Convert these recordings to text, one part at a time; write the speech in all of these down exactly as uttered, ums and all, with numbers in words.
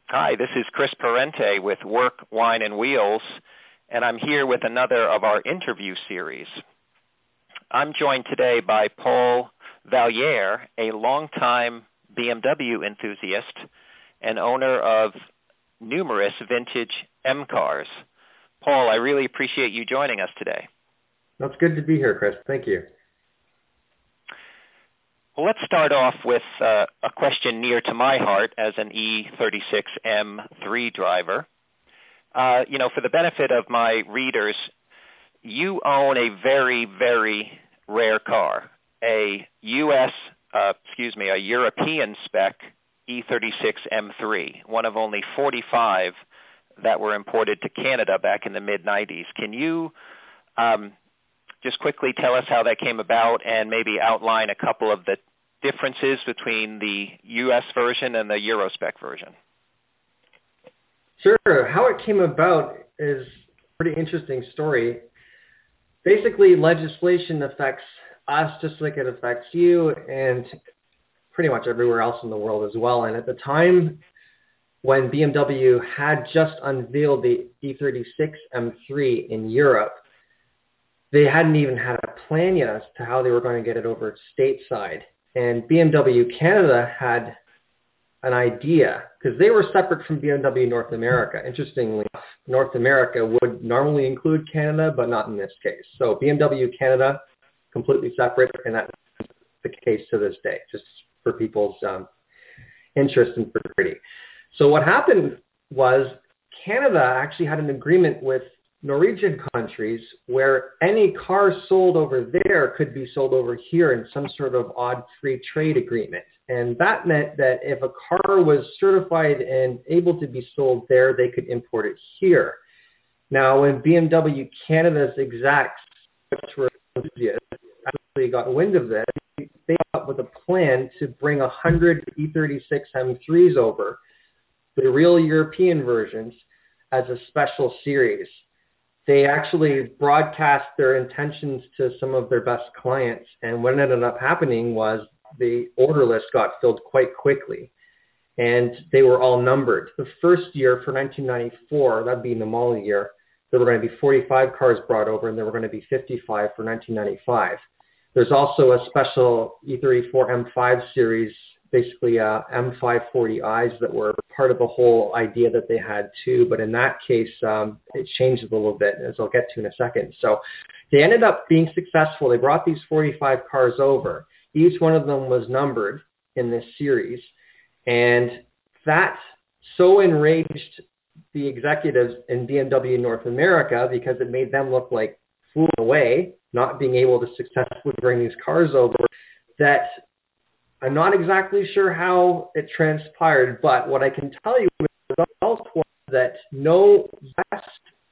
Hi, this is Chris Parente with Work, Wine, and Wheels, and I'm here with another of our interview series. I'm joined today by Paul Valliere, a longtime B M W enthusiast and owner of numerous vintage M cars. Paul, I really appreciate you joining us today. That's good to be here, Chris. Thank you. Well, let's start off with uh, a question near to my heart as an E thirty-six M three driver. Uh, you know, for the benefit of my readers, you own a very, very rare car, a U S, uh, excuse me, a European spec E thirty-six M three, one of only forty-five that were imported to Canada back in the mid nineties. Can you um, just quickly tell us how that came about and maybe outline a couple of the differences between the U S version and the Eurospec version? Sure. How it came about is a pretty interesting story. Basically, legislation affects us just like it affects you and pretty much everywhere else in the world as well. And at the time when B M W had just unveiled the E thirty-six M three in Europe, they hadn't even had a plan yet as to how they were going to get it over stateside. And B M W Canada had an idea, because they were separate from B M W North America. Interestingly, North America would normally include Canada, but not in this case. So B M W Canada, completely separate, and that's the case to this day, just for people's um, interest and security. So what happened was Canada actually had an agreement with Norwegian countries where any car sold over there could be sold over here in some sort of odd free trade agreement. And that meant that if a car was certified and able to be sold there, they could import it here. Now, when B M W Canada's execs, which were enthusiasts, actually got wind of this, they came up with a plan to bring one hundred E thirty-six M threes over, the real European versions, as a special series. They actually broadcast their intentions to some of their best clients. And what ended up happening was the order list got filled quite quickly. And they were all numbered. The first year for nineteen ninety-four, that being the model year, there were going to be forty-five cars brought over and there were going to be fifty-five for nineteen ninety-five. There's also a special E thirty-four M five series, basically uh, M five forty I's that were part of the whole idea that they had too. But in that case, um, it changed a little bit, as I'll get to in a second. So they ended up being successful. They brought these forty-five cars over. Each one of them was numbered in this series. And that so enraged the executives in B M W North America because it made them look like fools away, not being able to successfully bring these cars over, that I'm not exactly sure how it transpired, but what I can tell you is the result was that no West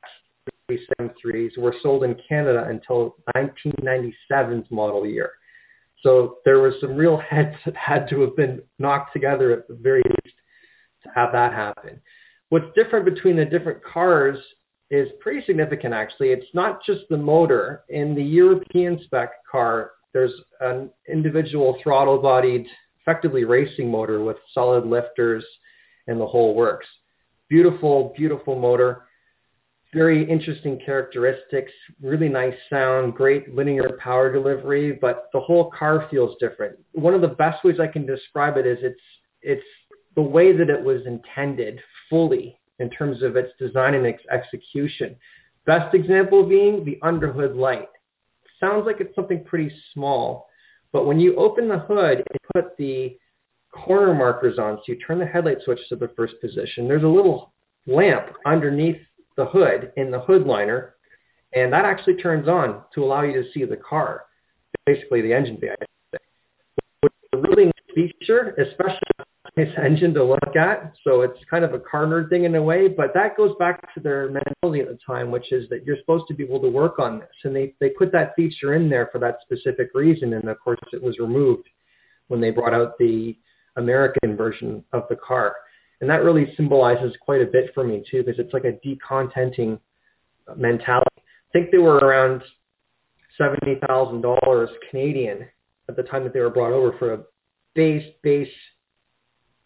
M threes were sold in Canada until nineteen ninety-seven's model year. So there was some real heads that had to have been knocked together at the very least to have that happen. What's different between the different cars is pretty significant, actually. It's not just the motor. In the European spec car, there's an individual throttle-bodied, effectively racing motor with solid lifters and the whole works. Beautiful, beautiful motor. Very interesting characteristics, really nice sound, great linear power delivery, but the whole car feels different. One of the best ways I can describe it is it's it's the way that it was intended fully in terms of its design and its execution. Best example being the underhood light. Sounds like it's something pretty small, but when you open the hood and put the corner markers on, so you turn the headlight switch to the first position, there's a little lamp underneath the hood in the hood liner, and that actually turns on to allow you to see the car, basically the engine bay. It's a really nice feature, especially this engine to look at. So it's kind of a car nerd thing in a way, but that goes back to their mentality at the time, which is that you're supposed to be able to work on this. And they, they put that feature in there for that specific reason. And of course it was removed when they brought out the American version of the car. And that really symbolizes quite a bit for me too, because it's like a decontenting mentality. I think they were around seventy thousand dollars Canadian at the time that they were brought over for a base, base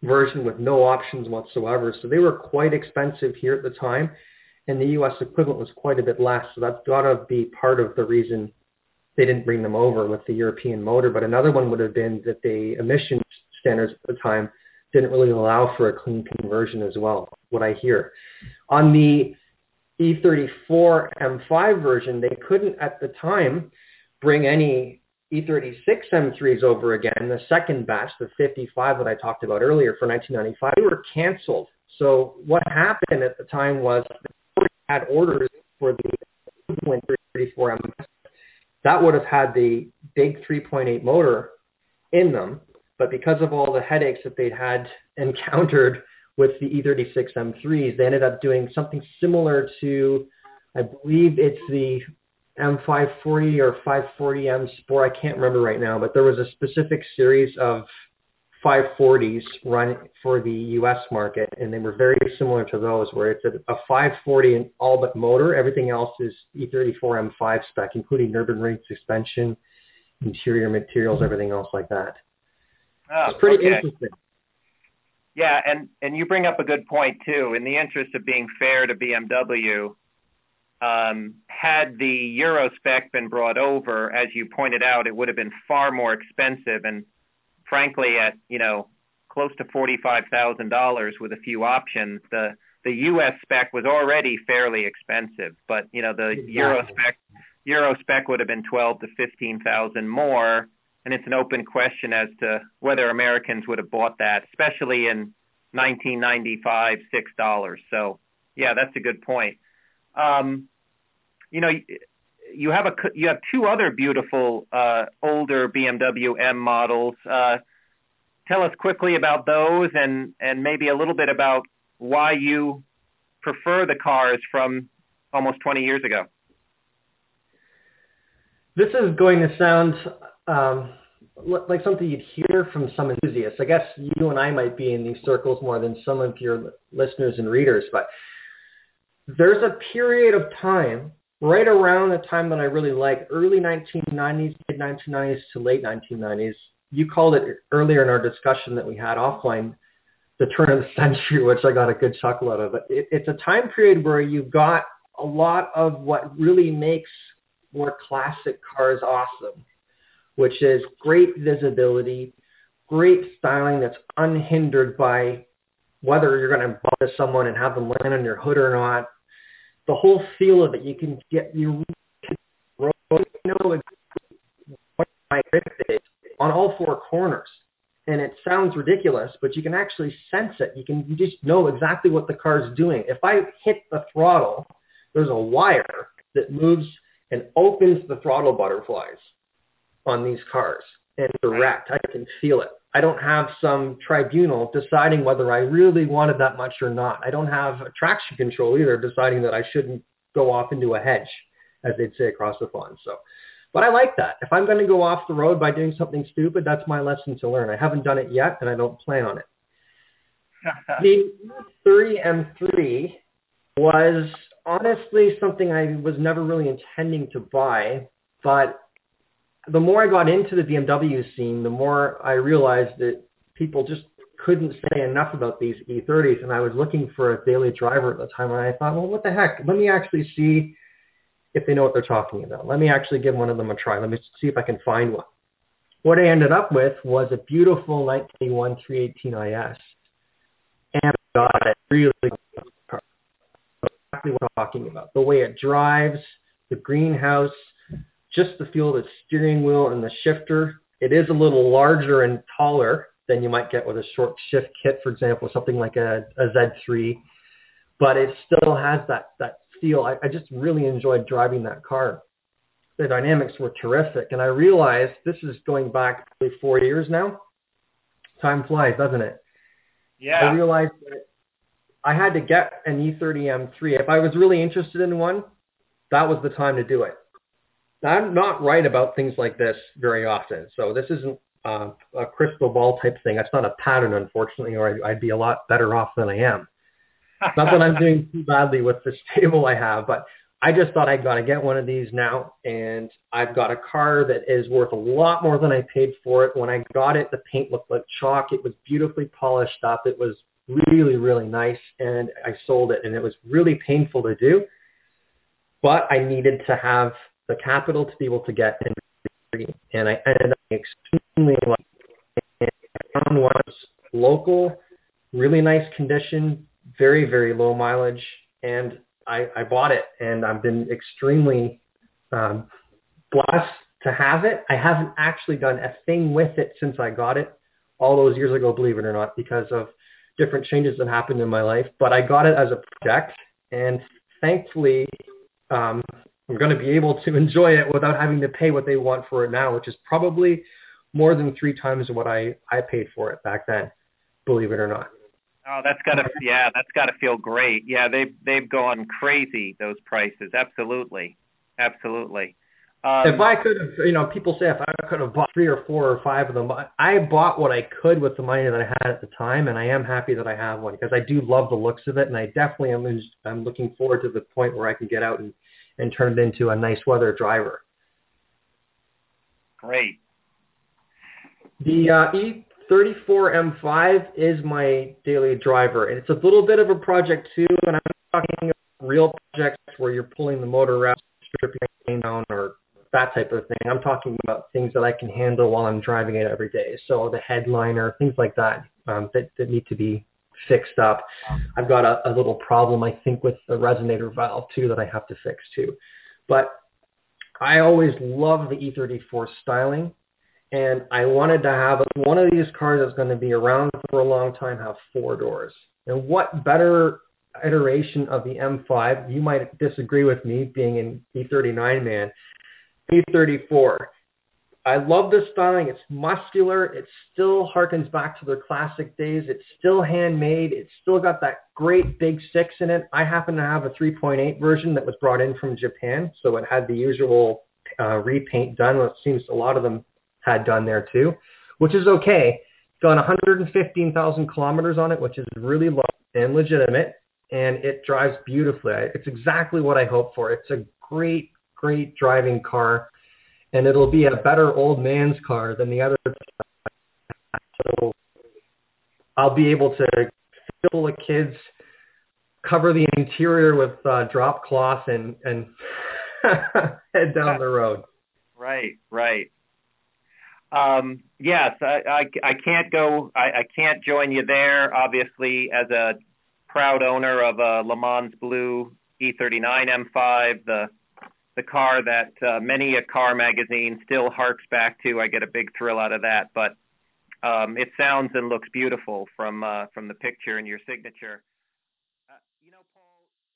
version with no options whatsoever. So they were quite expensive here at the time, and the U S equivalent was quite a bit less. So that's got to be part of the reason they didn't bring them over with the European motor. But another one would have been that the emissions standards at the time didn't really allow for a clean conversion as well, what I hear. On the E thirty-four M five version, they couldn't at the time bring any E thirty-six M threes over again. The second batch, the fifty-five that I talked about earlier for nineteen ninety-five, they were canceled. So what happened at the time was they had orders for the thirty-four M. That would have had the big three point eight motor in them, but because of all the headaches that they'd had encountered with the E thirty-six M threes, they ended up doing something similar to, I believe it's the M five forty or five forty M Sport. I can't remember right now, but there was a specific series of five forties run for the U S market, and they were very similar to those, where it's a, a five forty and all but motor. Everything else is E thirty-four M five spec, including Nürburgring suspension, interior materials, everything else like that. Oh, it's pretty okay. interesting. Yeah, and, and you bring up a good point, too. In the interest of being fair to B M W, Um, had the Euro spec been brought over, as you pointed out, it would have been far more expensive, and frankly, at you know close to forty-five thousand dollars with a few options, the the U S spec was already fairly expensive. But you know the exactly. Euro spec Euro spec would have been twelve to fifteen thousand more, and it's an open question as to whether Americans would have bought that, especially in nineteen ninety-five, six dollars. So yeah, that's a good point. Um, You know, you have a you have two other beautiful uh, older B M W M models. Uh, tell us quickly about those, and and maybe a little bit about why you prefer the cars from almost twenty years ago. This is going to sound um, like something you'd hear from some enthusiasts. I guess you and I might be in these circles more than some of your listeners and readers, but there's a period of time right around the time that I really like, early nineteen nineties, mid nineteen nineties to late nineteen nineties. You called it earlier in our discussion that we had offline, the turn of the century, which I got a good chuckle out of. But it, it's a time period where you've got a lot of what really makes more classic cars awesome, which is great visibility, great styling that's unhindered by whether you're going to bump into someone and have them land on your hood or not. The whole feel of it, you can get, you know what my grip is on all four corners. And it sounds ridiculous, but you can actually sense it. You can you just know exactly what the car is doing. If I hit the throttle, there's a wire that moves and opens the throttle butterflies on these cars. And direct, I can feel it. I don't have some tribunal deciding whether I really wanted that much or not. I don't have a traction control either deciding that I shouldn't go off into a hedge, as they'd say across the pond. So, but I like that. If I'm going to go off the road by doing something stupid, that's my lesson to learn. I haven't done it yet, and I don't plan on it. The thirty M three was honestly something I was never really intending to buy, but the more I got into the B M W scene, the more I realized that people just couldn't say enough about these E thirties, and I was looking for a daily driver at the time, and I thought, well, what the heck? Let me actually see if they know what they're talking about. Let me actually give one of them a try. Let me see if I can find one. What I ended up with was a beautiful nineteen eighty-one three eighteen I S, and God, it really car. Exactly what I'm talking about. The way it drives, the greenhouse, just the feel of the steering wheel and the shifter. It is a little larger and taller than you might get with a short shift kit, for example, something like a, a Z three, but it still has that, that feel. I, I just really enjoyed driving that car. The dynamics were terrific, and I realized this is going back probably four years now. Time flies, doesn't it? Yeah. I realized that I had to get an E thirty M three. If I was really interested in one, that was the time to do it. I'm not right about things like this very often, so this isn't uh, a crystal ball type thing. That's not a pattern, unfortunately, or I'd be a lot better off than I am. Not that I'm doing too badly with this table I have, but I just thought I'd got to get one of these now, and I've got a car that is worth a lot more than I paid for it. When I got it, the paint looked like chalk. It was beautifully polished up. It was really, really nice, and I sold it, and it was really painful to do, but I needed to have the capital to be able to get in, and I ended up extremely lucky. And I found one that was local, really nice condition, very, very low mileage, and I, I bought it, and I've been extremely um, blessed to have it. I haven't actually done a thing with it since I got it all those years ago, believe it or not, because of different changes that happened in my life. But I got it as a project, and thankfully um, I'm going to be able to enjoy it without having to pay what they want for it now, which is probably more than three times what I, I paid for it back then, believe it or not. Oh, that's gotta, yeah, that's gotta feel great. Yeah, they've they've gone crazy, those prices. Absolutely, absolutely. Um, if I could have, you know, people say if I could have bought three or four or five of them, I bought what I could with the money that I had at the time, and I am happy that I have one because I do love the looks of it, and I definitely am. I'm looking forward to the point where I can get out and, and turn it into a nice weather driver. Great. The uh, E thirty-four M five is my daily driver, and it's a little bit of a project too, and I'm talking about real projects where you're pulling the motor out, stripping down, or that type of thing. I'm talking about things that I can handle while I'm driving it every day. So the headliner, things like that, um, that, that need to be fixed up. I've got a, a little problem, I think, with the resonator valve too that I have to fix too. But I always love the E thirty-four styling. And I wanted to have one of these cars that's going to be around for a long time, have four doors. And what better iteration of the M five, you might disagree with me being an E thirty-nine man, E thirty-four. I love the styling. It's muscular. It still harkens back to their classic days. It's still handmade. It's still got that great big six in it. I happen to have a three point eight version that was brought in from Japan, so it had the usual uh, repaint done. It seems a lot of them had done there too, which is okay. It's got one hundred fifteen thousand kilometers on it, which is really low and legitimate, and it drives beautifully. It's exactly what I hoped for. It's a great, great driving car, and it'll be a better old man's car than the other. So I'll be able to fill the kids, cover the interior with uh, drop cloth, and, and head down the road. Right, right. Um, yes, I, I, I can't go, I, I can't join you there, obviously, as a proud owner of a Le Mans Blue E thirty-nine M five, the the car that uh, many a car magazine still harks back to. I get a big thrill out of that, but um, it sounds and looks beautiful from uh, from the picture and your signature. Uh, you know, Paul.